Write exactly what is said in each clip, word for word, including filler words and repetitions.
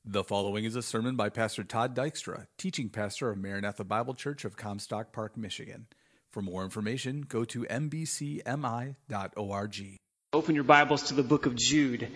The following is a sermon by Pastor Todd Dykstra, teaching pastor of Maranatha Bible Church of Comstock Park, Michigan. For more information, go to m b c m i dot org. Open your Bibles to the book of Jude.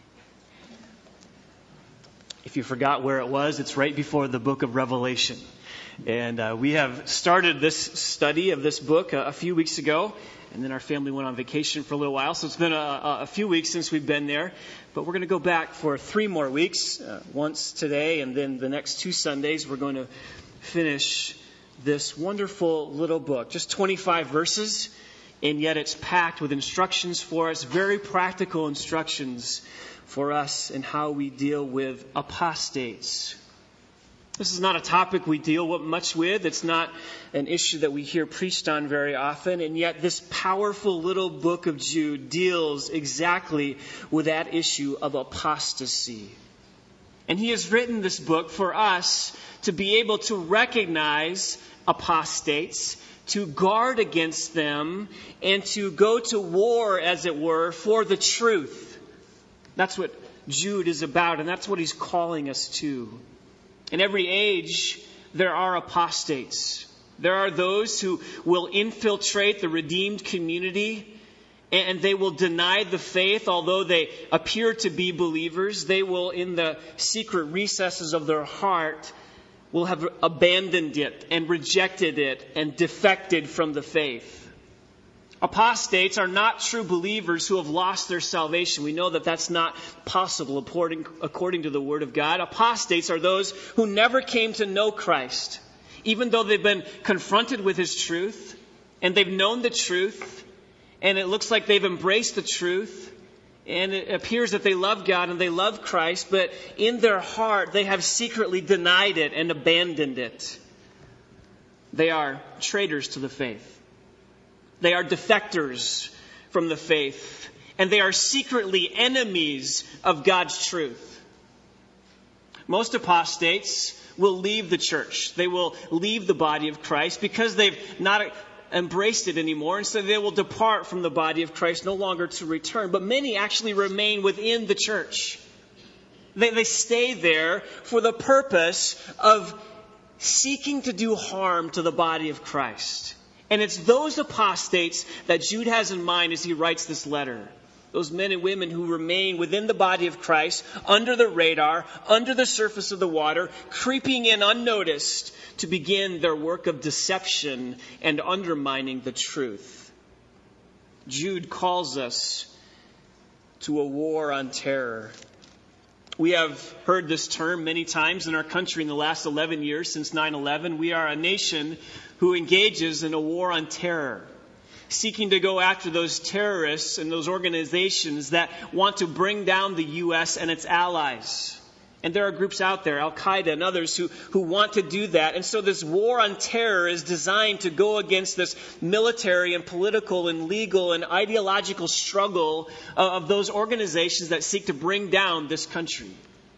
If you forgot where it was, it's right before the book of Revelation. And uh, we have started this study of this book a, a few weeks ago. And then our family went on vacation for a little while. So it's been a, a few weeks since we've been there. But we're going to go back for three more weeks. Uh, once today and then the next two Sundays, we're going to finish this wonderful little book. Just twenty-five verses. And yet it's packed with instructions for us. Very practical instructions for us in how we deal with apostates. This is not a topic we deal much with. It's not an issue that we hear preached on very often. And yet this powerful little book of Jude deals exactly with that issue of apostasy. And he has written this book for us to be able to recognize apostates, to guard against them, and to go to war, as it were, for the truth. That's what Jude is about, and that's what he's calling us to. In every age, there are apostates. There are those who will infiltrate the redeemed community, and they will deny the faith, although they appear to be believers. They will, in the secret recesses of their heart, will have abandoned it and rejected it and defected from the faith. Apostates are not true believers who have lost their salvation. We know that that's not possible according, according to the Word of God. Apostates are those who never came to know Christ, even though they've been confronted with His truth, and they've known the truth, and it looks like they've embraced the truth, and it appears that they love God and they love Christ, but in their heart they have secretly denied it and abandoned it. They are traitors to the faith. They are defectors from the faith. And they are secretly enemies of God's truth. Most apostates will leave the church. They will leave the body of Christ because they've not embraced it anymore. And so they will depart from the body of Christ, no longer to return. But many actually remain within the church. They, they stay there for the purpose of seeking to do harm to the body of Christ. And it's those apostates that Jude has in mind as he writes this letter. Those men and women who remain within the body of Christ, under the radar, under the surface of the water, creeping in unnoticed to begin their work of deception and undermining the truth. Jude calls us to a war on terror. We have heard this term many times in our country in the last eleven years since nine eleven. We are a nation who engages in a war on terror, seeking to go after those terrorists and those organizations that want to bring down the U S and its allies. And there are groups out there, Al-Qaeda and others, who, who want to do that. And so this war on terror is designed to go against this military and political and legal and ideological struggle of, of those organizations that seek to bring down this country.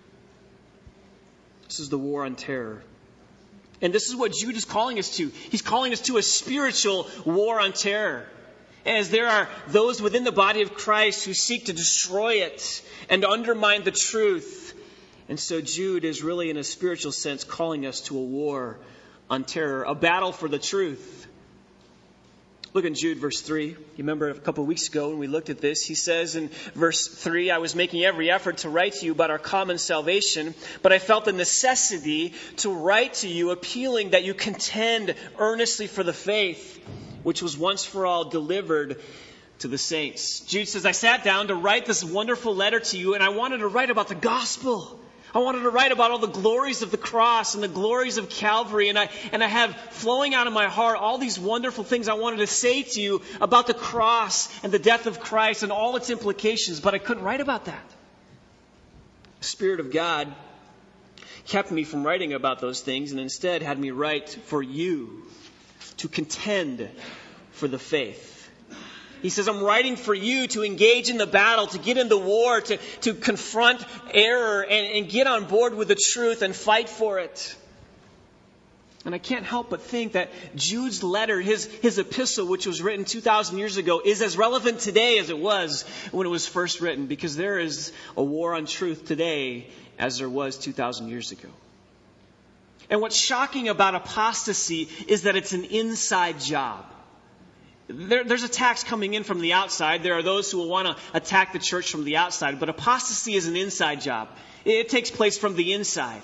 This is the war on terror. And this is what Jude is calling us to. He's calling us to a spiritual war on terror. As there are those within the body of Christ who seek to destroy it and undermine the truth. And so Jude is really, in a spiritual sense, calling us to a war on terror, a battle for the truth. Look in Jude verse three. You remember a couple of weeks ago when we looked at this, he says in verse three, I was making every effort to write to you about our common salvation, but I felt the necessity to write to you, appealing that you contend earnestly for the faith, which was once for all delivered to the saints. Jude says, I sat down to write this wonderful letter to you, and I wanted to write about the gospel. I wanted to write about all the glories of the cross and the glories of Calvary. And I, and I have flowing out of my heart all these wonderful things I wanted to say to you about the cross and the death of Christ and all its implications. But I couldn't write about that. The Spirit of God kept me from writing about those things and instead had me write for you to contend for the faith. He says, I'm writing for you to engage in the battle, to get in the war, to, to confront error and, and get on board with the truth and fight for it. And I can't help but think that Jude's letter, his, his epistle, which was written two thousand years ago, is as relevant today as it was when it was first written, because there is a war on truth today as there was two thousand years ago. And what's shocking about apostasy is that it's an inside job. There, there's attacks coming in from the outside. There are those who will want to attack the church from the outside. But apostasy is an inside job. It takes place from the inside.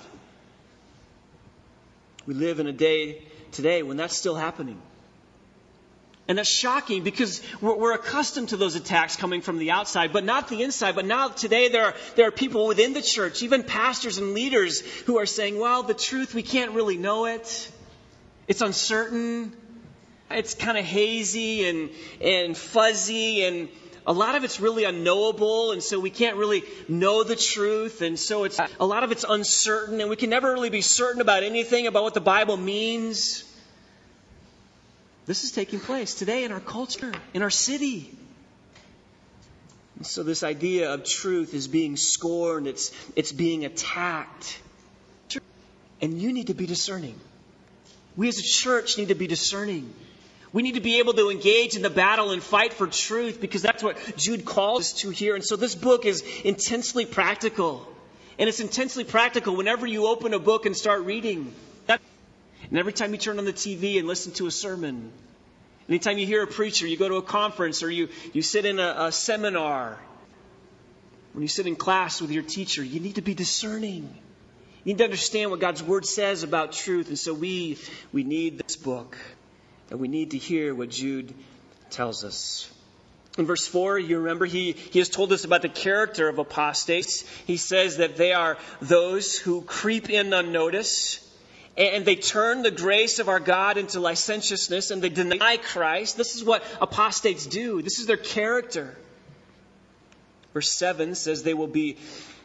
We live in a day today when that's still happening. And that's shocking because we're, we're accustomed to those attacks coming from the outside, but not the inside. But now today there are, there are people within the church, even pastors and leaders, who are saying, well, the truth, we can't really know it. It's uncertain. It's kind of hazy and, and fuzzy, and a lot of it's really unknowable, and so we can't really know the truth, and so it's a lot of it's uncertain, and we can never really be certain about anything about what the Bible means. This is taking place today in our culture, in our city. And so this idea of truth is being scorned, it's it's being attacked. And you need to be discerning. We as a church need to be discerning. We need to be able to engage in the battle and fight for truth, because that's what Jude calls us to here. And so this book is intensely practical. And it's intensely practical whenever you open a book and start reading. And every time you turn on the T V and listen to a sermon. Anytime you hear a preacher, you go to a conference, or you, you sit in a, a seminar. When you sit in class with your teacher, you need to be discerning. You need to understand what God's Word says about truth. And so we, we need this book. And we need to hear what Jude tells us. In verse four, you remember he, he has told us about the character of apostates. He says that they are those who creep in unnoticed, and they turn the grace of our God into licentiousness, and they deny Christ. This is what apostates do. This is their character. Verse seven says they will be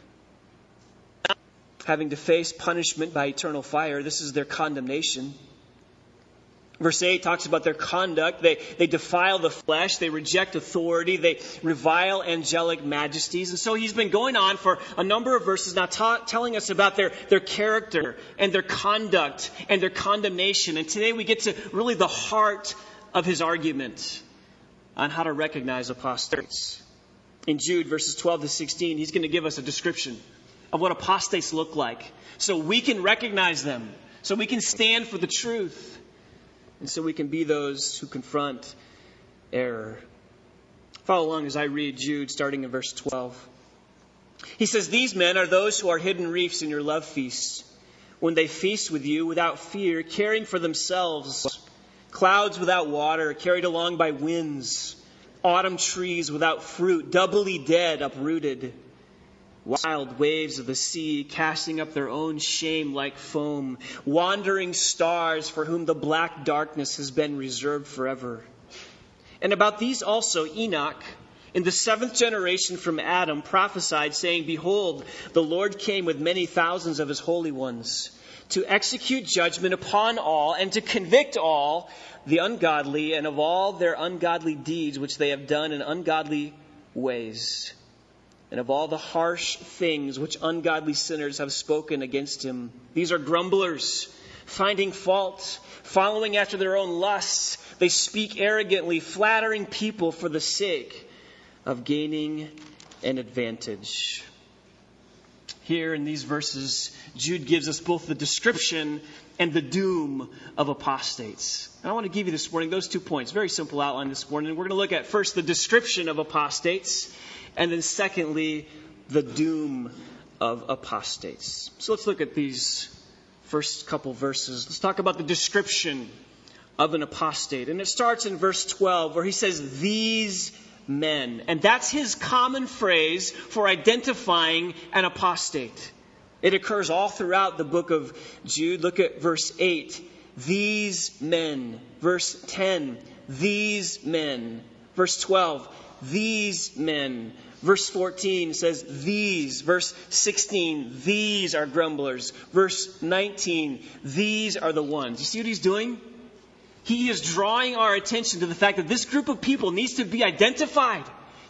having to face punishment by eternal fire. This is their condemnation. Verse eight talks about their conduct. They, they defile the flesh. They reject authority. They revile angelic majesties. And so he's been going on for a number of verses now ta- telling us about their, their character and their conduct and their condemnation. And today we get to really the heart of his argument on how to recognize apostates. In Jude verses twelve to sixteen, he's going to give us a description of what apostates look like, so we can recognize them, so we can stand for the truth. And so we can be those who confront error. Follow along as I read Jude, starting in verse twelve. He says, "These men are those who are hidden reefs in your love feasts, when they feast with you without fear, caring for themselves, clouds without water, carried along by winds, autumn trees without fruit, doubly dead, uprooted. Wild waves of the sea, casting up their own shame like foam. Wandering stars for whom the black darkness has been reserved forever. And about these also Enoch, in the seventh generation from Adam, prophesied, saying, Behold, the Lord came with many thousands of his holy ones, to execute judgment upon all, and to convict all the ungodly, and of all their ungodly deeds which they have done in ungodly ways, and of all the harsh things which ungodly sinners have spoken against him. These are grumblers, finding fault, following after their own lusts. They speak arrogantly, flattering people for the sake of gaining an advantage." Here in these verses, Jude gives us both the description and the doom of apostates. And I want to give you this morning those two points. Very simple outline this morning. We're going to look at first the description of apostates, and then secondly, the doom of apostates. So let's look at these first couple verses. Let's talk about the description of an apostate. And it starts in verse twelve, where he says, "These men." And that's his common phrase for identifying an apostate. It occurs all throughout the book of Jude. Look at verse eight. "These men." Verse ten. "These men." Verse twelve. "These men." Verse fourteen says, "These." Verse sixteen, "These are grumblers." Verse nineteen, "These are the ones." You see what he's doing? He is drawing our attention to the fact that this group of people needs to be identified.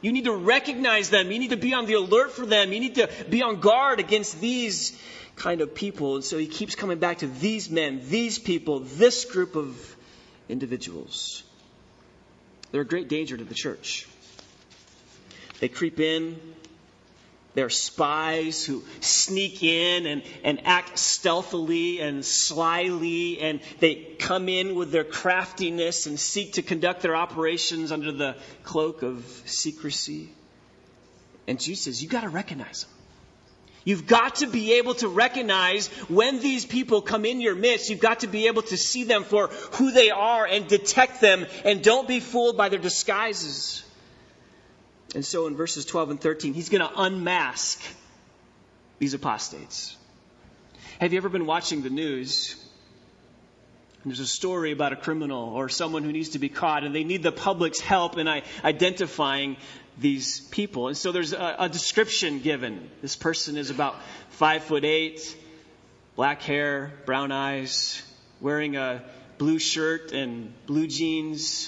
You need to recognize them. You need to be on the alert for them. You need to be on guard against these kind of people. And so he keeps coming back to these men, these people, this group of individuals. They're a great danger to the church. They creep in. They're spies who sneak in and, and act stealthily and slyly, and they come in with their craftiness and seek to conduct their operations under the cloak of secrecy. And Jesus says, you've got to recognize them. You've got to be able to recognize when these people come in your midst. You've got to be able to see them for who they are and detect them, and don't be fooled by their disguises. And so in verses twelve and thirteen, he's going to unmask these apostates. Have you ever been watching the news? And there's a story about a criminal or someone who needs to be caught, and they need the public's help in identifying these people. And so there's a, a description given. This person is about five foot eight, black hair, brown eyes, wearing a blue shirt and blue jeans.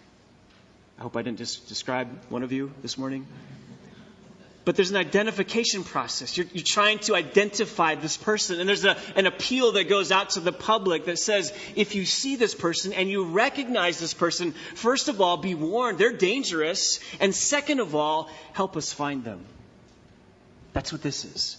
I hope I didn't just describe one of you this morning. But there's an identification process. You're, you're trying to identify this person. And there's a, an appeal that goes out to the public that says, if you see this person and you recognize this person, first of all, be warned, they're dangerous. And second of all, help us find them. That's what this is.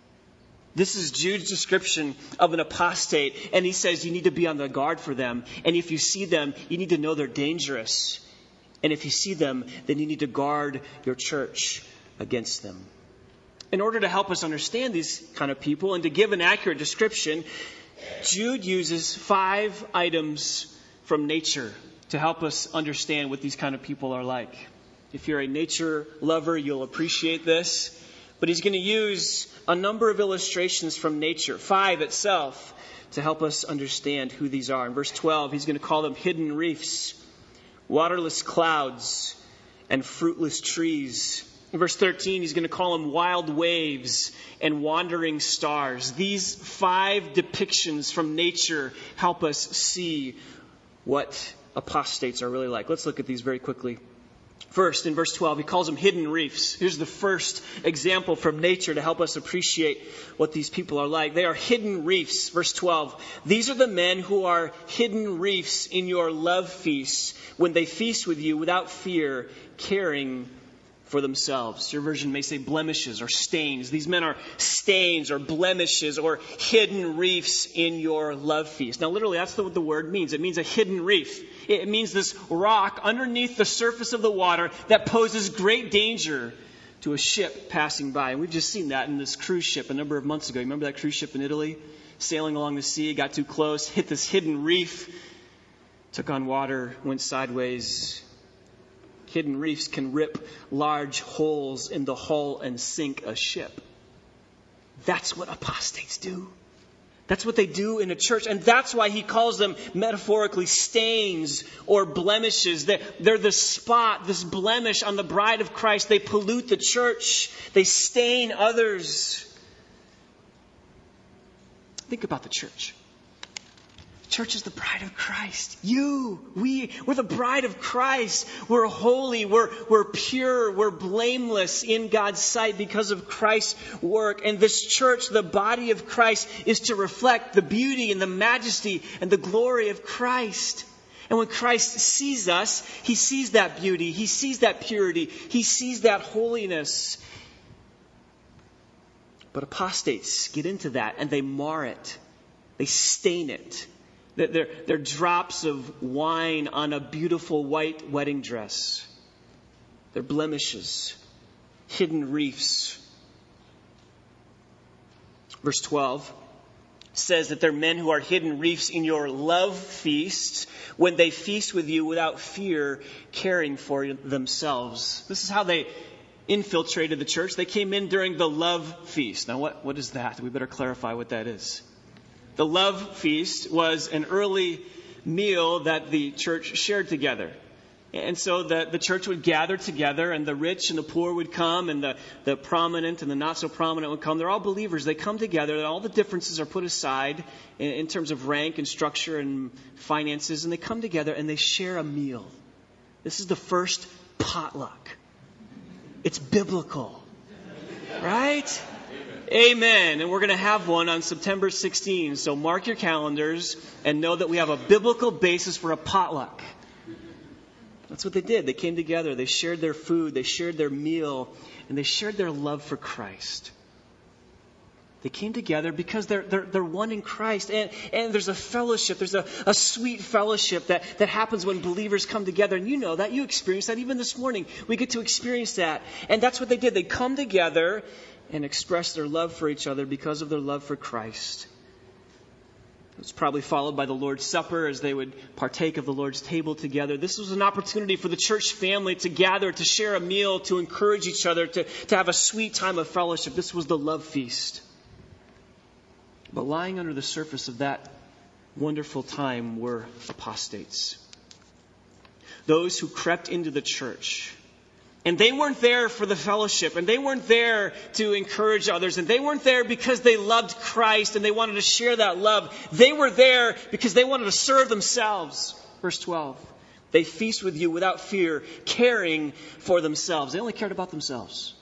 This is Jude's description of an apostate. And he says you need to be on the guard for them. And if you see them, you need to know they're dangerous. And if you see them, then you need to guard your church against them. In order to help us understand these kind of people and to give an accurate description, Jude uses five items from nature to help us understand what these kind of people are like. If you're a nature lover, you'll appreciate this. But he's going to use a number of illustrations from nature, five itself, to help us understand who these are. In verse twelve, he's going to call them hidden reefs, waterless clouds, and fruitless trees. In verse thirteen, he's going to call them wild waves and wandering stars. These five depictions from nature help us see what apostates are really like. Let's look at these very quickly. First, in verse twelve, he calls them hidden reefs. Here's the first example from nature to help us appreciate what these people are like. They are hidden reefs. Verse twelve, these are the men who are hidden reefs in your love feasts when they feast with you without fear, caring for themselves. Your version may say blemishes or stains. These men are stains or blemishes or hidden reefs in your love feast. Now, literally, that's what the word means. It means a hidden reef. It means this rock underneath the surface of the water that poses great danger to a ship passing by. And we've just seen that in this cruise ship a number of months ago. You remember that cruise ship in Italy? Sailing along the sea, got too close, hit this hidden reef, took on water, went sideways. Hidden reefs can rip large holes in the hull and sink a ship. That's what apostates do. That's what they do in a church. And that's why he calls them metaphorically stains or blemishes. They're, they're the spot, this blemish on the bride of Christ. They pollute the church. They stain others. Think about the church. Church is the bride of Christ. You, we, we're the bride of Christ. We're holy. We're, we're pure. We're blameless in God's sight because of Christ's work. And this church, the body of Christ, is to reflect the beauty and the majesty and the glory of Christ. And when Christ sees us, he sees that beauty. He sees that purity. He sees that holiness. But apostates get into that and they mar it. They stain it. They're, they're drops of wine on a beautiful white wedding dress. They're blemishes, hidden reefs. Verse twelve says that they're men who are hidden reefs in your love feasts when they feast with you without fear, caring for themselves. This is how they infiltrated the church. They came in during the love feast. Now, what, what is that? We better clarify what that is. The love feast was an early meal that the church shared together. And so the, the church would gather together and the rich and the poor would come and the, the prominent and the not so prominent would come. They're all believers. They come together and all the differences are put aside in, in terms of rank and structure and finances. And they come together and they share a meal. This is the first potluck. It's biblical. Right? Amen. And we're going to have one on September sixteenth. So mark your calendars and know that we have a biblical basis for a potluck. That's what they did. They came together. They shared their food. They shared their meal. And they shared their love for Christ. They came together because they're, they're, they're one in Christ. And, and there's a fellowship. There's a, a sweet fellowship that, that happens when believers come together. And you know that. You experience that. Even this morning, we get to experience that. And that's what they did. They come together and express their love for each other because of their love for Christ. It's probably followed by the Lord's Supper as they would partake of the Lord's table together. This was an opportunity for the church family to gather, to share a meal, to encourage each other, to, to have a sweet time of fellowship. This was the love feast. But lying under the surface of that wonderful time were apostates. Those who crept into the church. And they weren't there for the fellowship. And they weren't there to encourage others. And they weren't there because they loved Christ and they wanted to share that love. They were there because they wanted to serve themselves. Verse twelve. They feast with you without fear, caring for themselves. They only cared about themselves.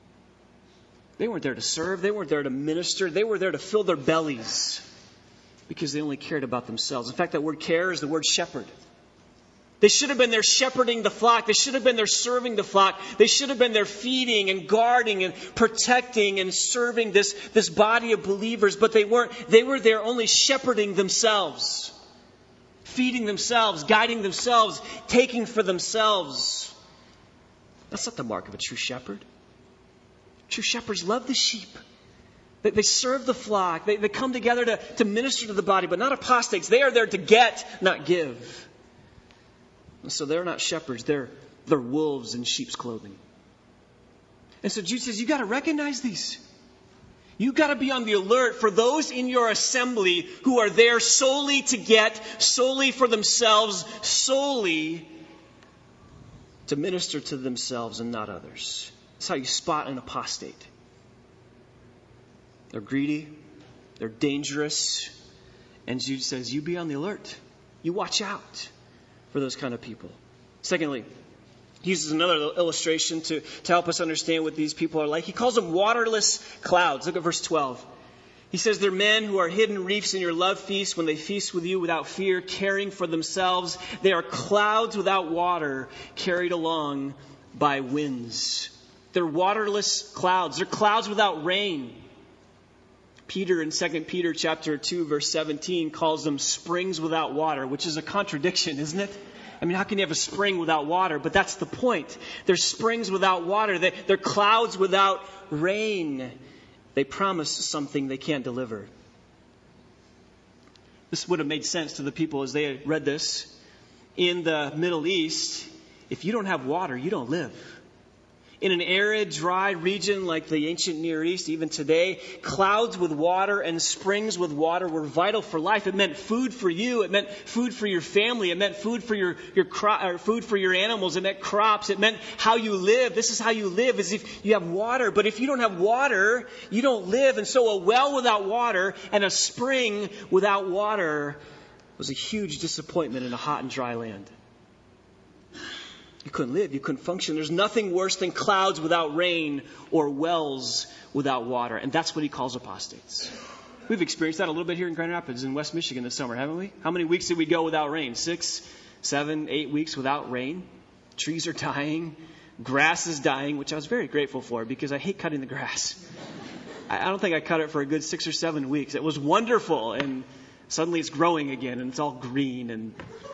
They weren't there to serve. They weren't there to minister. They were there to fill their bellies because they only cared about themselves. In fact, that word care is the word shepherd. They should have been there shepherding the flock. They should have been there serving the flock. They should have been there feeding and guarding and protecting and serving this, this body of believers. But they weren't. They were there only shepherding themselves, feeding themselves, guiding themselves, taking for themselves. That's not the mark of a true shepherd. True shepherds love the sheep. They, they serve the flock. They, they come together to, to minister to the body, but not apostates. They are there to get, not give. And so they're not shepherds. They're, they're wolves in sheep's clothing. And so Jude says, you got to recognize these. You got to be on the alert for those in your assembly who are there solely to get, solely for themselves, solely to minister to themselves and not others. That's how you spot an apostate. They're greedy. They're dangerous. And Jude says, you be on the alert. You watch out for those kind of people. Secondly, he uses another illustration to, to help us understand what these people are like. He calls them waterless clouds. Look at verse twelve. He says, they're men who are hidden reefs in your love feast when they feast with you without fear, caring for themselves. They are clouds without water, carried along by winds. They're waterless clouds. They're clouds without rain. Peter in Second Peter chapter two, verse seventeen calls them springs without water, which is a contradiction, isn't it? I mean, how can you have a spring without water? But that's the point. They're springs without water. They're clouds without rain. They promise something they can't deliver. This would have made sense to the people as they read this. In the Middle East, if you don't have water, you don't live. In an arid, dry region like the ancient Near East, even today, clouds with water and springs with water were vital for life. It meant food for you. It meant food for your family. It meant food for your, your cro- or food for your animals. It meant crops. It meant how you live. This is how you live, is if you have water. But if you don't have water, you don't live. And so a well without water and a spring without water was a huge disappointment in a hot and dry land. You couldn't live. You couldn't function. There's nothing worse than clouds without rain or wells without water. And that's what he calls apostates. We've experienced that a little bit here in Grand Rapids in West Michigan this summer, haven't we? How many weeks did we go without rain? Six, seven, eight weeks without rain. Trees are dying. Grass is dying, which I was very grateful for because I hate cutting the grass. I don't think I cut it for a good six or seven weeks. It was wonderful. And suddenly it's growing again and it's all green and...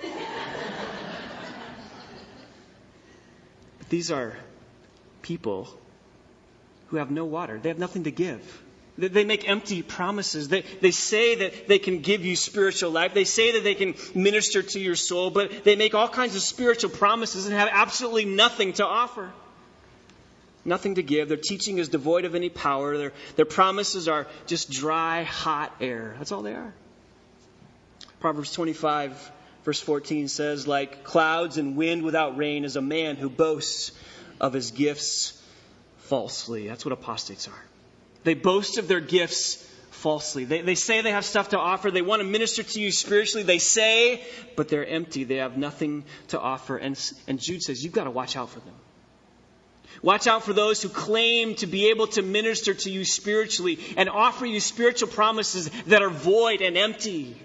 These are people who have no water. They have nothing to give. They make empty promises. They, they say that they can give you spiritual life. They say that they can minister to your soul, but they make all kinds of spiritual promises and have absolutely nothing to offer. Nothing to give. Their teaching is devoid of any power. Their, their promises are just dry, hot air. That's all they are. Proverbs twenty-five verse fourteen says, like clouds and wind without rain is a man who boasts of his gifts falsely. That's what apostates are. They boast of their gifts falsely. They, they say they have stuff to offer. They want to minister to you spiritually. They say, but they're empty. They have nothing to offer. And, and Jude says, you've got to watch out for them. Watch out for those who claim to be able to minister to you spiritually and offer you spiritual promises that are void and empty.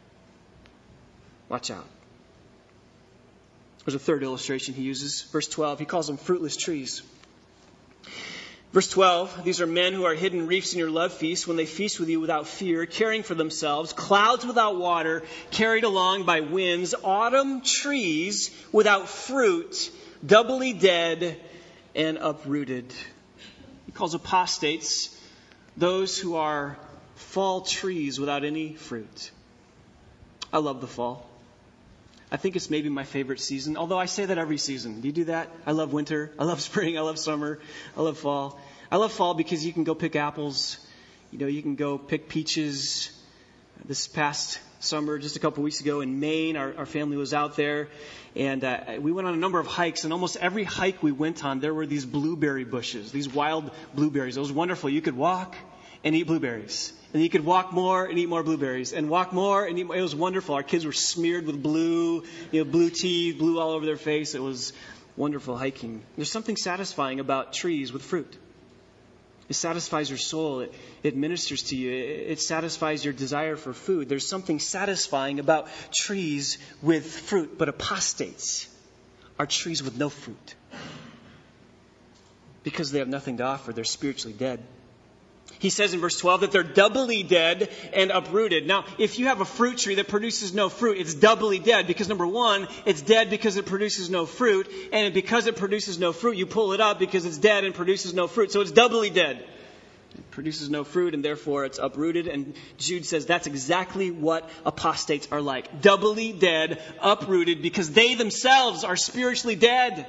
Watch out. There's a third illustration he uses. Verse twelve, he calls them fruitless trees. Verse twelve, these are men who are hidden reefs in your love feast when they feast with you without fear, caring for themselves, clouds without water, carried along by winds, autumn trees without fruit, doubly dead and uprooted. He calls apostates those who are fall trees without any fruit. I love the fall. I think it's maybe my favorite season, although I say that every season. Do you do that? I love winter. I love spring. I love summer. I love fall. I love fall because you can go pick apples. You know, you can go pick peaches. This past summer, just a couple weeks ago in Maine, our, our family was out there. And uh, we went on a number of hikes. And almost every hike we went on, there were these blueberry bushes, these wild blueberries. It was wonderful. You could walk and eat blueberries. And you could walk more and eat more blueberries. And walk more and eat more. It was wonderful. Our kids were smeared with blue, you know, blue teeth, blue all over their face. It was wonderful hiking. There's something satisfying about trees with fruit. It satisfies your soul. It, it ministers to you. It, it satisfies your desire for food. There's something satisfying about trees with fruit. But apostates are trees with no fruit. Because they have nothing to offer, they're spiritually dead. He says in verse twelve that they're doubly dead and uprooted. Now, if you have a fruit tree that produces no fruit, it's doubly dead because, number one, it's dead because it produces no fruit. And because it produces no fruit, you pull it up because it's dead and produces no fruit. So it's doubly dead. It produces no fruit and therefore it's uprooted. And Jude says that's exactly what apostates are like. Doubly dead, uprooted because they themselves are spiritually dead.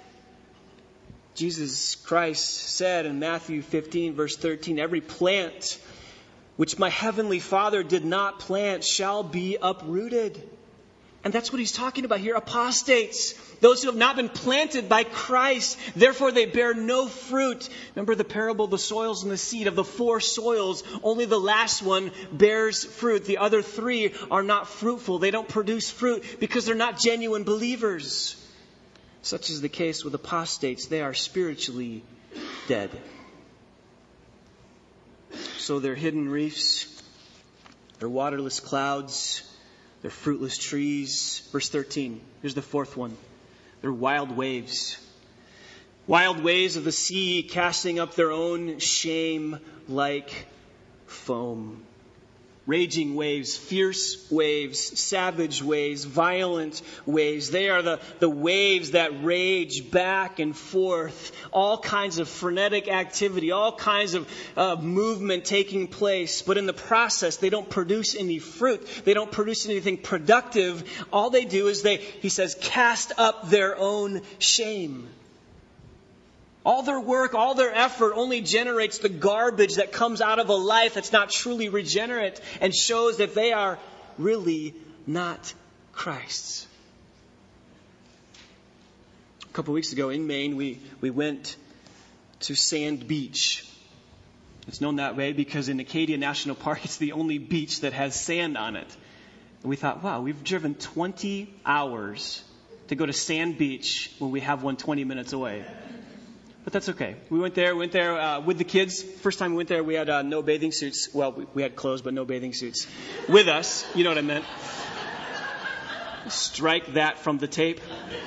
Jesus Christ said in Matthew fifteen, verse thirteen, every plant which my heavenly Father did not plant shall be uprooted. And that's what he's talking about here. Apostates, those who have not been planted by Christ, therefore they bear no fruit. Remember the parable of the soils and the seed. Of the four soils, only the last one bears fruit. The other three are not fruitful. They don't produce fruit because they're not genuine believers. Such is the case with apostates. They are spiritually dead. So they're hidden reefs, they're waterless clouds, they're fruitless trees. Verse thirteen, here's the fourth one. They're wild waves. Wild waves of the sea casting up their own shame like foam. Raging waves, fierce waves, savage waves, violent waves. They are the, the waves that rage back and forth. All kinds of frenetic activity, all kinds of uh, movement taking place. But in the process, they don't produce any fruit. They don't produce anything productive. All they do is they, he says, cast up their own shame. All their work, all their effort only generates the garbage that comes out of a life that's not truly regenerate and shows that they are really not Christ's. A couple of weeks ago in Maine, we, we went to Sand Beach. It's known that way because in Acadia National Park, it's the only beach that has sand on it. And we thought, wow, we've driven twenty hours to go to Sand Beach when we have one twenty minutes away. But that's okay. We went there, went there uh, with the kids. First time we went there, we had uh, no bathing suits. Well, we, we had clothes, but no bathing suits with us. You know what I meant. Strike that from the tape.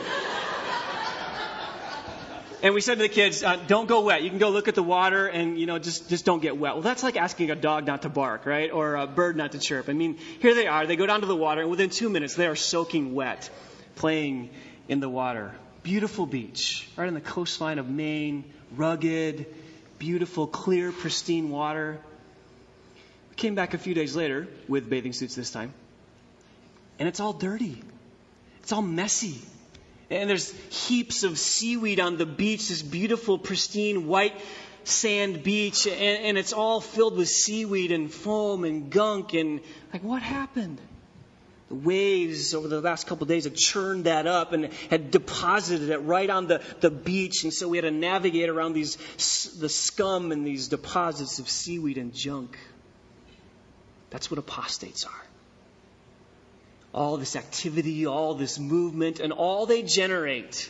And we said to the kids, uh, don't go wet. You can go look at the water and, you know, just, just don't get wet. Well, that's like asking a dog not to bark, right? Or a bird not to chirp. I mean, here they are. They go down to the water, and within two minutes, they are soaking wet, playing in the water. Beautiful beach, right on the coastline of Maine, rugged, beautiful, clear, pristine water. We came back a few days later with bathing suits this time, and it's all dirty. It's all messy. And there's heaps of seaweed on the beach, this beautiful, pristine, white sand beach, and, and it's all filled with seaweed and foam and gunk. And like, what happened? The waves over the last couple of days had churned that up and had deposited it right on the, the beach. And so we had to navigate around these the scum and these deposits of seaweed and junk. That's what apostates are. All this activity, all this movement, and all they generate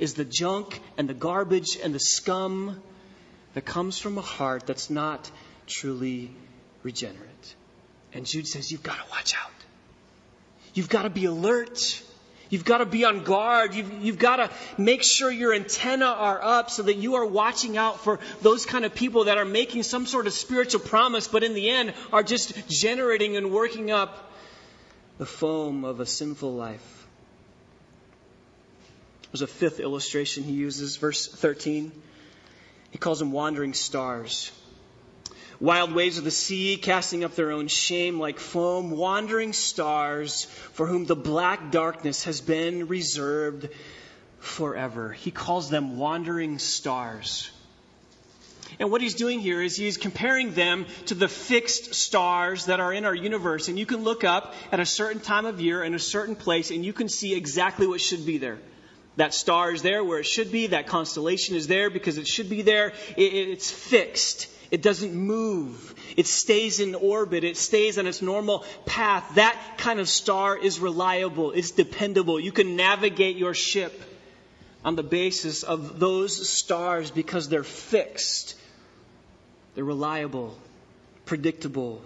is the junk and the garbage and the scum that comes from a heart that's not truly regenerate. And Jude says, you've got to watch out. You've got to be alert. You've got to be on guard. You've, you've got to make sure your antenna are up so that you are watching out for those kind of people that are making some sort of spiritual promise, but in the end are just generating and working up the foam of a sinful life. There's a fifth illustration he uses, verse thirteen. He calls them wandering stars. Wild waves of the sea, casting up their own shame like foam, wandering stars for whom the black darkness has been reserved forever. He calls them wandering stars. And what he's doing here is he's comparing them to the fixed stars that are in our universe. And you can look up at a certain time of year in a certain place and you can see exactly what should be there. That star is there where it should be. That constellation is there because it should be there. It, it's fixed. It doesn't move. It stays in orbit. It stays on its normal path. That kind of star is reliable. It's dependable. You can navigate your ship on the basis of those stars because they're fixed. They're reliable, predictable,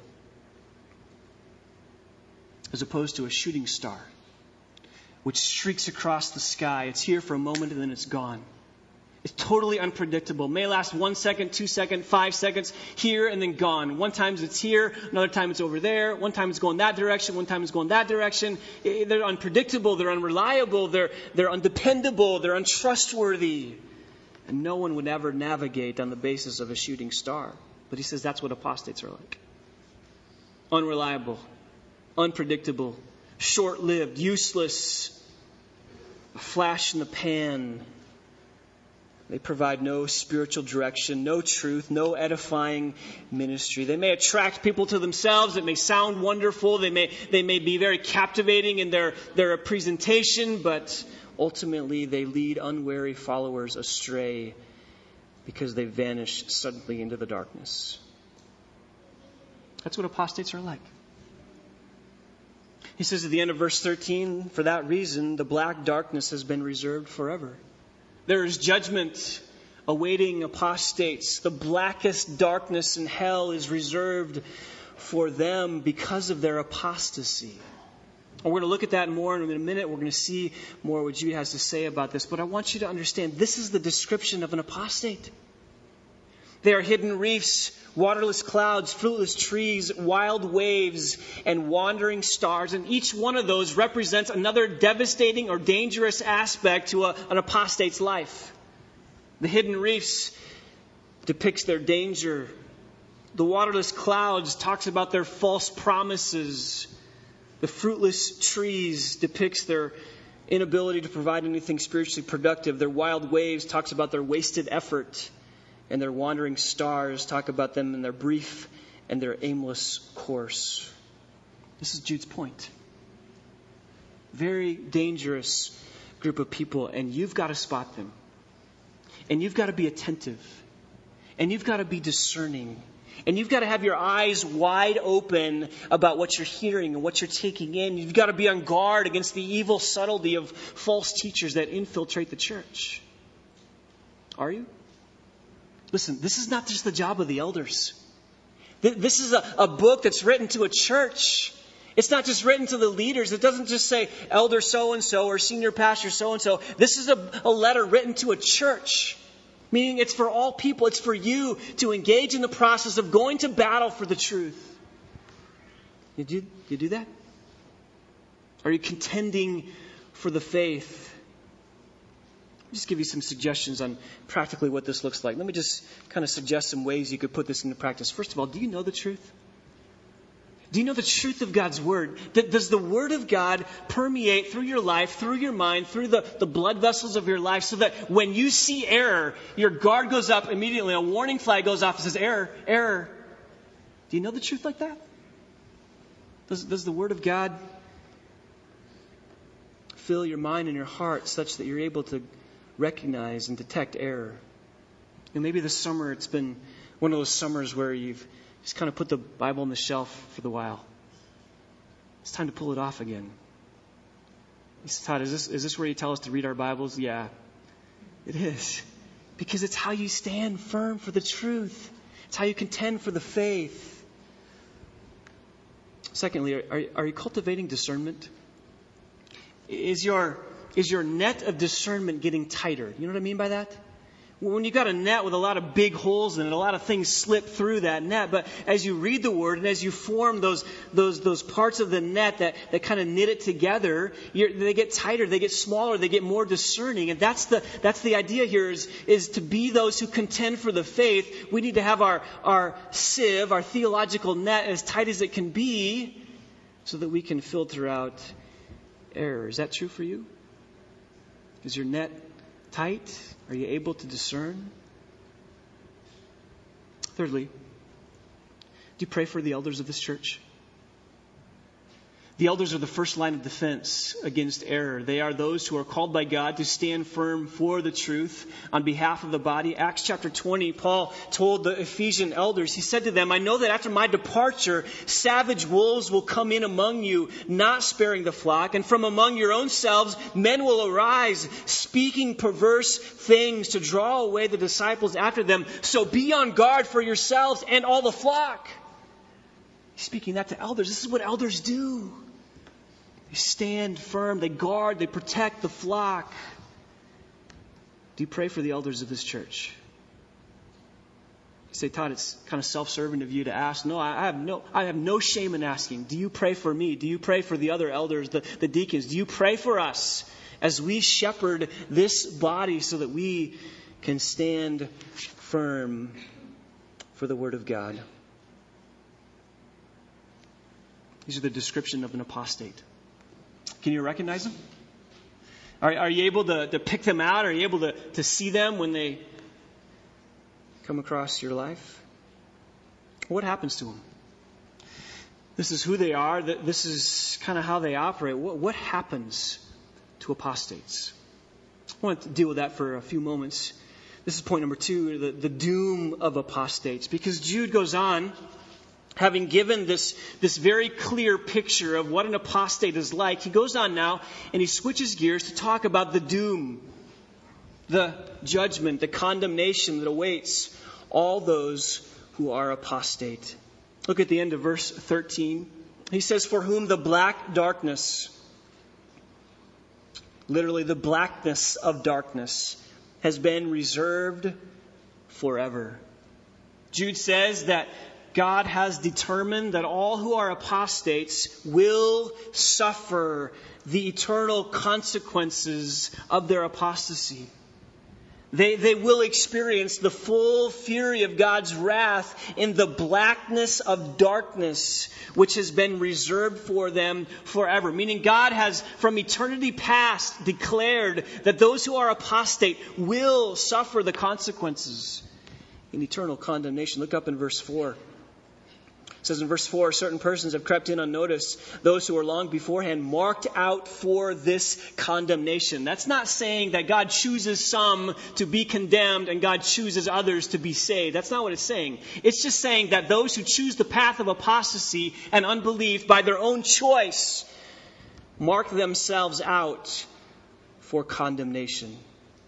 as opposed to a shooting star, which streaks across the sky. It's here for a moment and then it's gone. It's totally unpredictable. May last one second, two seconds, five seconds, here and then gone. One time it's here, another time it's over there. One time it's going that direction, one time it's going that direction. They're unpredictable, they're unreliable, they're, they're undependable, they're untrustworthy. And no one would ever navigate on the basis of a shooting star. But he says that's what apostates are like. Unreliable, unpredictable, short-lived, useless, a flash in the pan. They provide no spiritual direction, no truth, no edifying ministry. They may attract people to themselves. It may sound wonderful. They may, they may be very captivating in their, their presentation, but ultimately they lead unwary followers astray because they vanish suddenly into the darkness. That's what apostates are like. He says at the end of verse thirteen, for that reason, the black darkness has been reserved forever. There is judgment awaiting apostates. The blackest darkness in hell is reserved for them because of their apostasy. And we're going to look at that more in a minute. We're going to see more what Jude has to say about this. But I want you to understand, this is the description of an apostate. They are hidden reefs, waterless clouds, fruitless trees, wild waves, and wandering stars. And each one of those represents another devastating or dangerous aspect to a, an apostate's life. The hidden reefs depicts their danger. The waterless clouds talks about their false promises. The fruitless trees depicts their inability to provide anything spiritually productive. Their wild waves talks about their wasted effort. And their wandering stars talk about them in their brief and their aimless course. This is Jude's point. Very dangerous group of people, and you've got to spot them. And you've got to be attentive. And you've got to be discerning. And you've got to have your eyes wide open about what you're hearing and what you're taking in. You've got to be on guard against the evil subtlety of false teachers that infiltrate the church. Are you? Listen, this is not just the job of the elders. This is a, a book that's written to a church. It's not just written to the leaders. It doesn't just say elder so-and-so or senior pastor so-and-so. This is a, a letter written to a church. Meaning it's for all people. It's for you to engage in the process of going to battle for the truth. You do, you do that? Are you contending for the faith? Just give you some suggestions on practically what this looks like. Let me just kind of suggest some ways you could put this into practice. First of all, do you know the truth? Do you know the truth of God's Word? Does the Word of God permeate through your life, through your mind, through the, the blood vessels of your life so that when you see error, your guard goes up immediately, a warning flag goes off and says, error, error. Do you know the truth like that? Does, does the Word of God fill your mind and your heart such that you're able to recognize and detect error? And maybe this summer it's been one of those summers where you've just kind of put the Bible on the shelf for the while. It's time to pull it off again. He said, Todd, is this, is this where you tell us to read our Bibles? Yeah. It is. Because it's how you stand firm for the truth. It's how you contend for the faith. Secondly, are, are you cultivating discernment? Is your, is your net of discernment getting tighter? You know what I mean by that? When you've got a net with a lot of big holes in it, a lot of things slip through that net. But as you read the Word and as you form those those those parts of the net that, that kind of knit it together, you're, they get tighter, they get smaller, they get more discerning. And that's the that's the idea here is, is to be those who contend for the faith. We need to have our, our sieve, our theological net, as tight as it can be so that we can filter out error. Is that true for you? Is your net tight? Are you able to discern? Thirdly, do you pray for the elders of this church? The elders are the first line of defense against error. They are those who are called by God to stand firm for the truth on behalf of the body. Acts chapter twenty, Paul told the Ephesian elders, he said to them, I know that after my departure, savage wolves will come in among you, not sparing the flock. And from among your own selves, men will arise, speaking perverse things to draw away the disciples after them. So be on guard for yourselves and all the flock. He's speaking that to elders. This is what elders do. They stand firm, they guard, they protect the flock. Do you pray for the elders of this church? You say, Todd, it's kind of self-serving of you to ask. No, I have no, I have no shame in asking. Do you pray for me? Do you pray for the other elders, the, the deacons? Do you pray for us as we shepherd this body so that we can stand firm for the Word of God? These are the description of an apostate. Can you recognize them? Are, are you able to, to pick them out? Are you able to, to see them when they come across your life? What happens to them? This is who they are. This is kind of how they operate. What, what happens to apostates? I want to deal with that for a few moments. This is point number two, the, the doom of apostates. Because Jude goes on, having given this, this very clear picture of what an apostate is like, he goes on now and he switches gears to talk about the doom, the judgment, the condemnation that awaits all those who are apostate. Look at the end of verse thirteen. He says, for whom the black darkness, literally the blackness of darkness, has been reserved forever. Jude says that God has determined that all who are apostates will suffer the eternal consequences of their apostasy. They, they will experience the full fury of God's wrath in the blackness of darkness, which has been reserved for them forever. Meaning God has, from eternity past, declared that those who are apostate will suffer the consequences in eternal condemnation. Look up in verse four. It says in verse four, certain persons have crept in unnoticed, those who were long beforehand marked out for this condemnation. That's not saying that God chooses some to be condemned and God chooses others to be saved. That's not what it's saying. It's just saying that those who choose the path of apostasy and unbelief by their own choice mark themselves out for condemnation.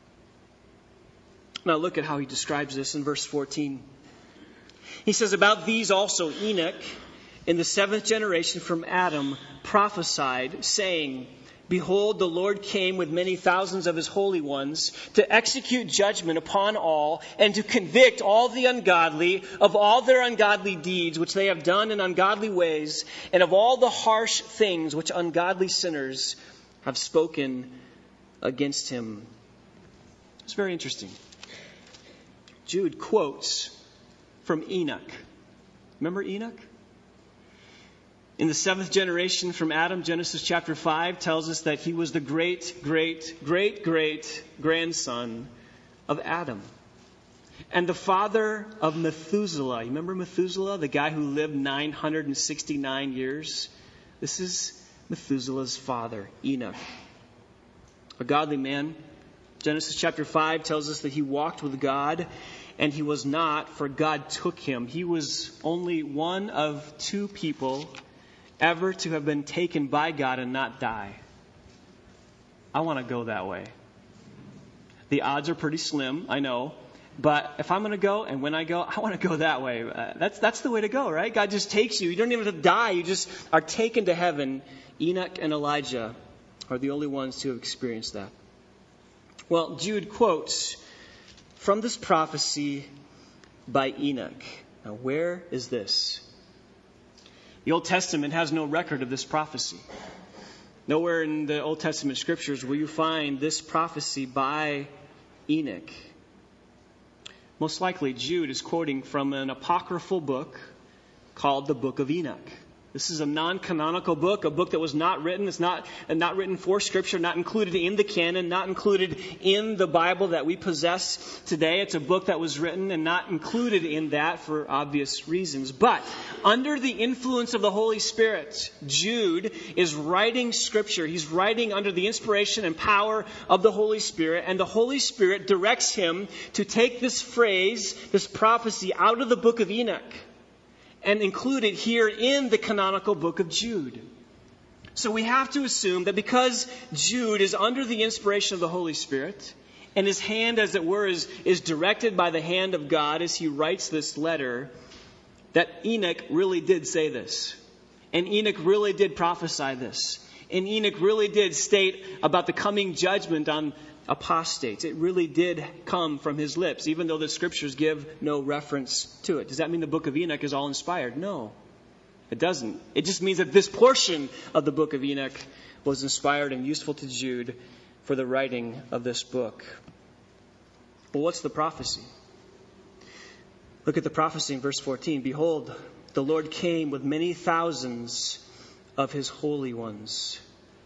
Now look at how he describes this in verse fourteen. He says, about these also Enoch, in the seventh generation from Adam, prophesied, saying, behold, the Lord came with many thousands of his holy ones to execute judgment upon all and to convict all the ungodly of all their ungodly deeds which they have done in ungodly ways, and of all the harsh things which ungodly sinners have spoken against him. It's very interesting. Jude quotes from Enoch. Remember Enoch? In the seventh generation from Adam, Genesis chapter five tells us that he was the great, great, great, great grandson of Adam. And the father of Methuselah. You remember Methuselah, the guy who lived nine hundred sixty-nine years? This is Methuselah's father, Enoch. A godly man. Genesis chapter five tells us that he walked with God. And he was not, for God took him. He was only one of two people ever to have been taken by God and not die. I want to go that way. The odds are pretty slim, I know. But if I'm going to go, and when I go, I want to go that way. Uh, that's that's the way to go, right? God just takes you. You don't even have to die. You just are taken to heaven. Enoch and Elijah are the only ones to have experienced that. Well, Jude quotes from this prophecy by Enoch. Now, where is this? The Old Testament has no record of this prophecy. Nowhere in the Old Testament scriptures will you find this prophecy by Enoch. Most likely, Jude is quoting from an apocryphal book called the Book of Enoch. This is a non-canonical book, a book that was not written. It's not, not written for Scripture, not included in the canon, not included in the Bible that we possess today. It's a book that was written and not included in that for obvious reasons. But under the influence of the Holy Spirit, Jude is writing Scripture. He's writing under the inspiration and power of the Holy Spirit. And the Holy Spirit directs him to take this phrase, this prophecy, out of the Book of Enoch and include it here in the canonical book of Jude. So we have to assume that because Jude is under the inspiration of the Holy Spirit, and his hand, as it were, is, is directed by the hand of God as he writes this letter, that Enoch really did say this. And Enoch really did prophesy this. And Enoch really did state about the coming judgment on apostates. It really did come from his lips, even though the scriptures give no reference to it. Does that mean the book of Enoch is all inspired? No, it doesn't. It just means that this portion of the book of Enoch was inspired and useful to Jude for the writing of this book. Well, what's the prophecy? Look at the prophecy in verse fourteen. Behold, the Lord came with many thousands of his holy ones.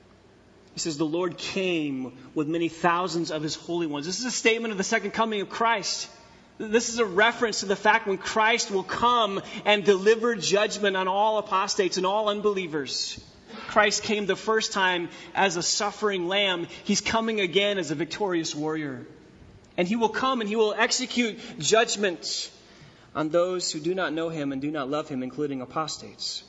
He says the Lord came with many thousands of his holy ones. This is a statement of the second coming of Christ. This is a reference to the fact when Christ will come and deliver judgment on all apostates and all unbelievers. Christ came the first time as a suffering lamb. He's coming again as a victorious warrior. And he will come and he will execute judgment on those who do not know him and do not love him, including apostates.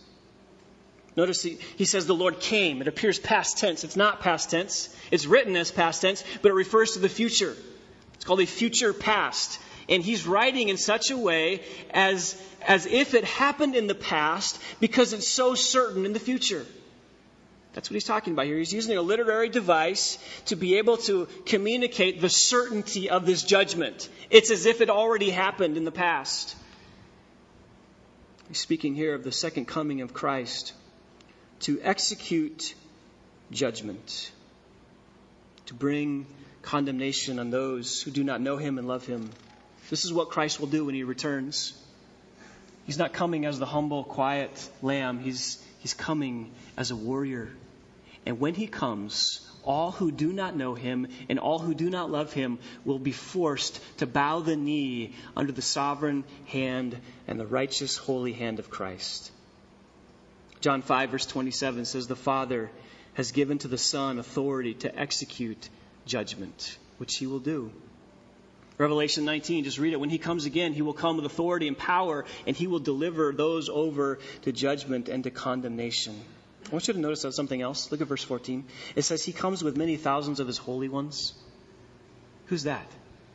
Notice he, he says the Lord came. It appears past tense. It's not past tense. It's written as past tense, but it refers to the future. It's called a future past. And he's writing in such a way as, as if it happened in the past because it's so certain in the future. That's what he's talking about here. He's using a literary device to be able to communicate the certainty of this judgment. It's as if it already happened in the past. He's speaking here of the second coming of Christ to execute judgment, to bring condemnation on those who do not know him and love him. This is what Christ will do when he returns. He's not coming as the humble, quiet lamb. He's, he's coming as a warrior. And when he comes, all who do not know him and all who do not love him will be forced to bow the knee under the sovereign hand and the righteous, holy hand of Christ. John five, verse twenty-seven says, the Father has given to the Son authority to execute judgment, which he will do. Revelation nineteen, just read it. When he comes again, he will come with authority and power, and he will deliver those over to judgment and to condemnation. I want you to notice something else. Look at verse fourteen. It says he comes with many thousands of his holy ones. Who's that?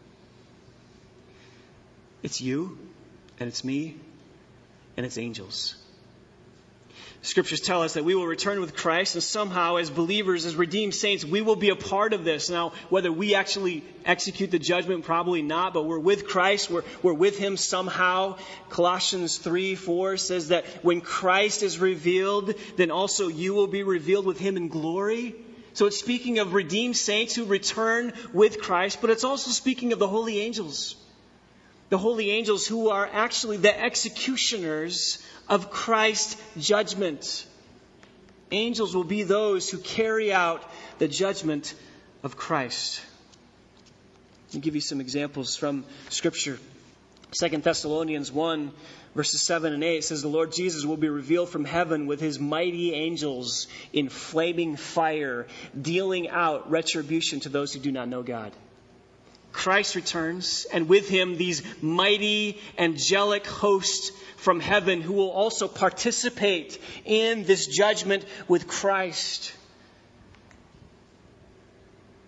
It's you, and it's me, and it's angels. Scriptures tell us that we will return with Christ, and somehow as believers, as redeemed saints, we will be a part of this. Now, whether we actually execute the judgment, probably not, but we're with Christ, we're, we're with him somehow. Colossians three four says that when Christ is revealed, then also you will be revealed with him in glory. So it's speaking of redeemed saints who return with Christ, but it's also speaking of the holy angels. The holy angels who are actually the executioners of Christ's judgment. Angels will be those who carry out the judgment of Christ. I'll give you some examples from Scripture. Second Thessalonians one, verses seven and eight says, the Lord Jesus will be revealed from heaven with his mighty angels in flaming fire, dealing out retribution to those who do not know God. Christ returns, and with him these mighty angelic hosts from heaven who will also participate in this judgment with Christ.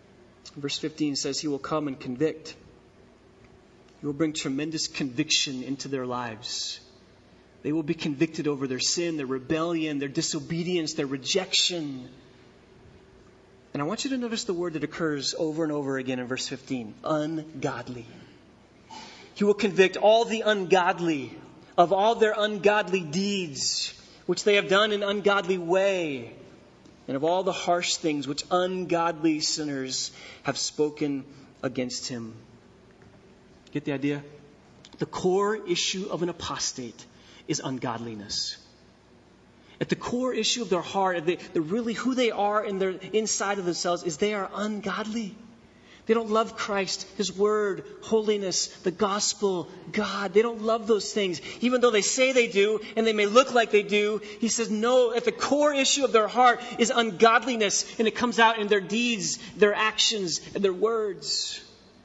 Verse fifteen says he will come and convict. He will bring tremendous conviction into their lives. They will be convicted over their sin, their rebellion, their disobedience, their rejection. And I want you to notice the word that occurs over and over again in verse fifteen. Ungodly. He will convict all the ungodly of all their ungodly deeds, which they have done in ungodly way, and of all the harsh things which ungodly sinners have spoken against him. Get the idea? The core issue of an apostate is ungodliness. At the core issue of their heart, the, the really who they are in their inside of themselves is they are ungodly. They don't love Christ, His Word, holiness, the gospel, God. They don't love those things. Even though they say they do, and they may look like they do, He says no, at the core issue of their heart is ungodliness, and it comes out in their deeds, their actions, and their words.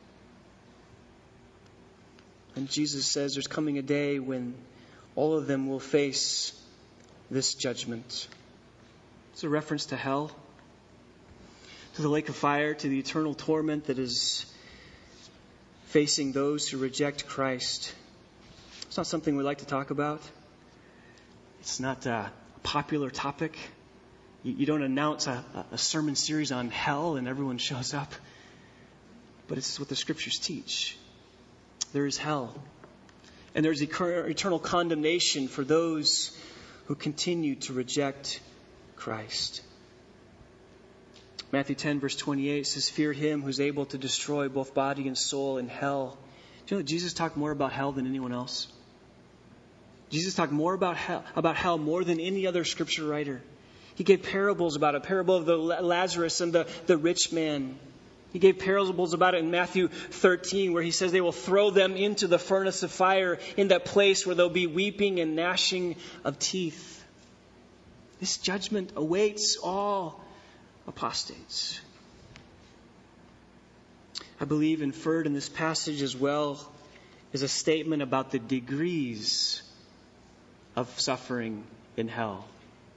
And Jesus says there's coming a day when all of them will face this judgment. It's a reference to hell, to the lake of fire, to the eternal torment that is facing those who reject Christ. It's not something we like to talk about. It's not a popular topic. You, you don't announce a, a sermon series on hell and everyone shows up. But it's what the Scriptures teach. There is hell. And there's eternal condemnation for those who continue to reject Christ. Matthew ten, verse twenty-eight says, fear him who's able to destroy both body and soul in hell. Do you know that Jesus talked more about hell than anyone else? Jesus talked more about hell, about hell more than any other scripture writer. He gave parables about it. A parable of the Lazarus and the, the rich man. He gave parables about it in Matthew thirteen, where he says they will throw them into the furnace of fire, in that place where there'll be weeping and gnashing of teeth. This judgment awaits all apostates. I believe inferred in this passage as well is a statement about the degrees of suffering in hell.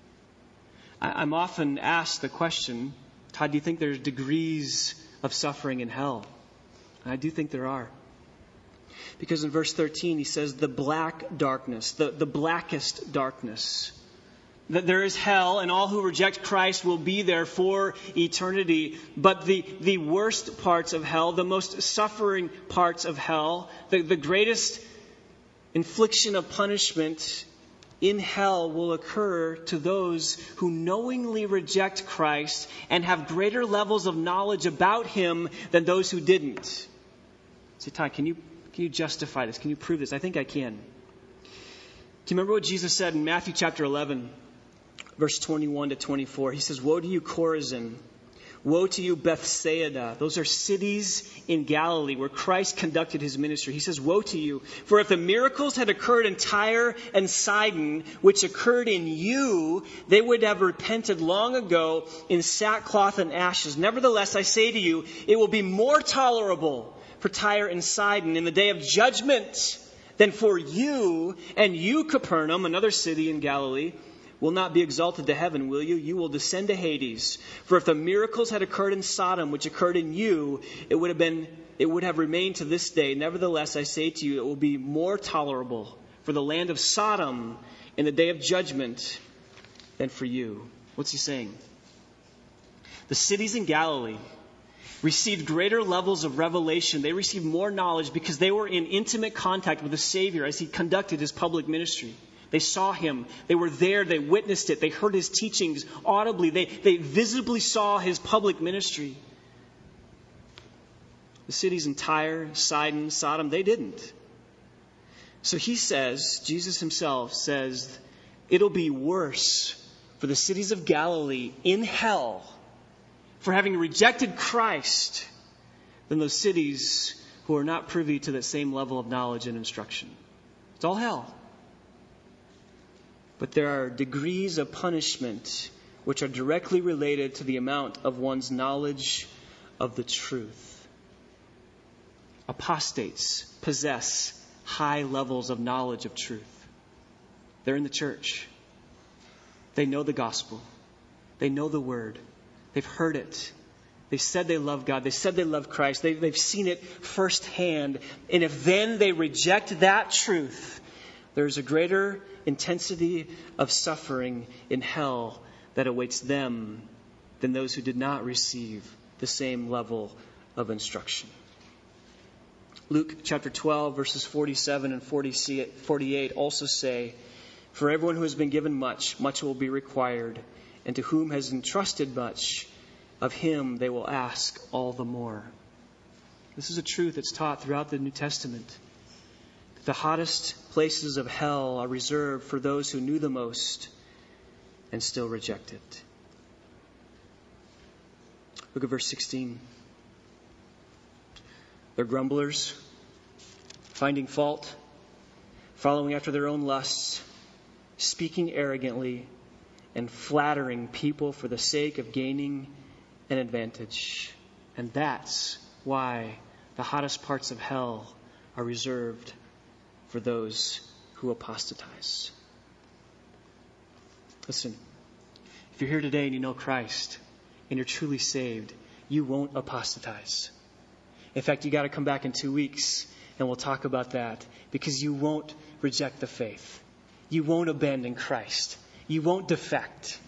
I'm often asked the question, Todd, do you think there's degrees of suffering in hell? And I do think there are. Because in verse thirteen, he says the black darkness, the, the blackest darkness. That there is hell, and all who reject Christ will be there for eternity. But the, the worst parts of hell, the most suffering parts of hell, the, the greatest infliction of punishment in hell will occur to those who knowingly reject Christ and have greater levels of knowledge about Him than those who didn't. Say, Todd, can you, can you justify this? Can you prove this? I think I can. Do you remember what Jesus said in Matthew chapter eleven, verse twenty-one to twenty-four? He says, woe to you, Chorazin! Woe to you, Bethsaida! Those are cities in Galilee where Christ conducted His ministry. He says, woe to you! For if the miracles had occurred in Tyre and Sidon, which occurred in you, they would have repented long ago in sackcloth and ashes. Nevertheless, I say to you, it will be more tolerable for Tyre and Sidon in the day of judgment than for you. And you, Capernaum, another city in Galilee, will not be exalted to heaven, will you? You will descend to Hades. For if the miracles had occurred in Sodom, which occurred in you, it would have been, it would have remained to this day. Nevertheless, I say to you, it will be more tolerable for the land of Sodom in the day of judgment than for you. What's he saying? The cities in Galilee received greater levels of revelation. They received more knowledge because they were in intimate contact with the Savior as He conducted His public ministry. They saw Him. They were there. They witnessed it. They heard His teachings audibly. They, they visibly saw His public ministry. The cities in Tyre, Sidon, Sodom, they didn't. So He says, Jesus Himself says, it'll be worse for the cities of Galilee in hell for having rejected Christ than those cities who are not privy to that same level of knowledge and instruction. It's all hell. But there are degrees of punishment which are directly related to the amount of one's knowledge of the truth. Apostates possess high levels of knowledge of truth. They're in the church. They know the gospel. They know the word. They've heard it. They said they love God. They said they love Christ. They, they've seen it firsthand. And if then they reject that truth, there's a greater intensity of suffering in hell that awaits them than those who did not receive the same level of instruction. Luke chapter twelve, verses forty-seven and forty-eight also say, "For everyone who has been given much, much will be required, and to whom has entrusted much, of him they will ask all the more." This is a truth that's taught throughout the New Testament. The hottest places of hell are reserved for those who knew the most and still reject it. Look at verse sixteen. They're grumblers, finding fault, following after their own lusts, speaking arrogantly, and flattering people for the sake of gaining an advantage. And that's why the hottest parts of hell are reserved for those who apostatize. Listen, if you're here today and you know Christ and you're truly saved, you won't apostatize. In fact, you got to come back in two weeks and we'll talk about that, because you won't reject the faith. You won't abandon Christ. You won't defect.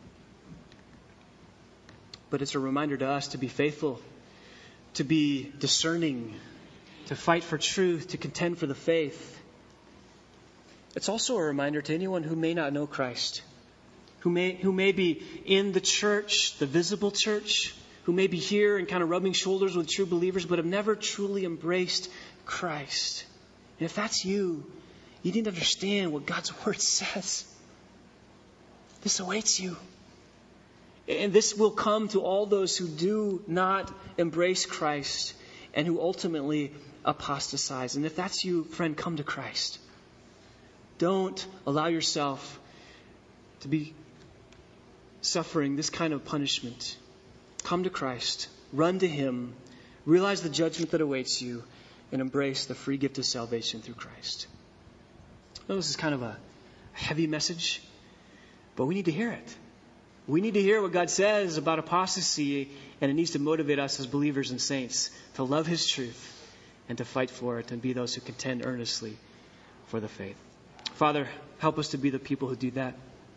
But it's a reminder to us to be faithful, to be discerning, to fight for truth, to contend for the faith. It's also a reminder to anyone who may not know Christ, who may, who may be in the church, the visible church, who may be here and kind of rubbing shoulders with true believers, but have never truly embraced Christ. And if that's you, you need to understand what God's word says. This awaits you. And this will come to all those who do not embrace Christ and who ultimately apostatize. And if that's you, friend, come to Christ. Don't allow yourself to be suffering this kind of punishment. Come to Christ. Run to Him. Realize the judgment that awaits you and embrace the free gift of salvation through Christ. I know this is kind of a heavy message, but we need to hear it. We need to hear what God says about apostasy, and it needs to motivate us as believers and saints to love His truth and to fight for it and be those who contend earnestly for the faith. Father, help us to be the people who do that.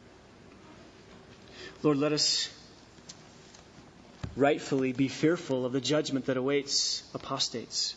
Lord, let us rightfully be fearful of the judgment that awaits apostates.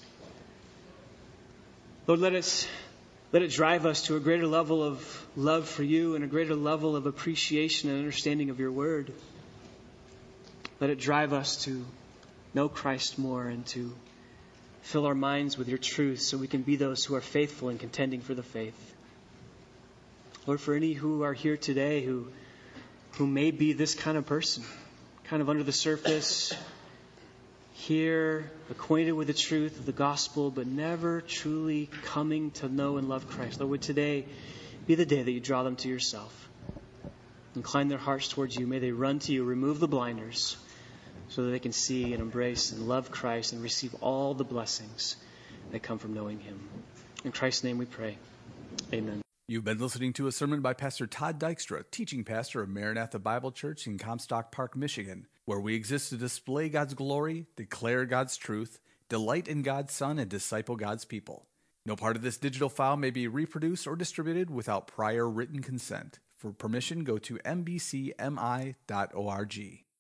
Lord, let us let it drive us to a greater level of love for you and a greater level of appreciation and understanding of your word. Let it drive us to know Christ more and to fill our minds with your truth so we can be those who are faithful in contending for the faith. Lord, for any who are here today who who may be this kind of person, kind of under the surface, here, acquainted with the truth of the gospel, but never truly coming to know and love Christ. Lord, would today be the day that you draw them to yourself. Incline their hearts towards you. May they run to you, remove the blinders, so that they can see and embrace and love Christ and receive all the blessings that come from knowing Him. In Christ's name we pray. Amen. You've been listening to a sermon by Pastor Todd Dykstra, teaching pastor of Maranatha Bible Church in Comstock Park, Michigan, where we exist to display God's glory, declare God's truth, delight in God's Son, and disciple God's people. No part of this digital file may be reproduced or distributed without prior written consent. For permission, go to m b c m i dot org.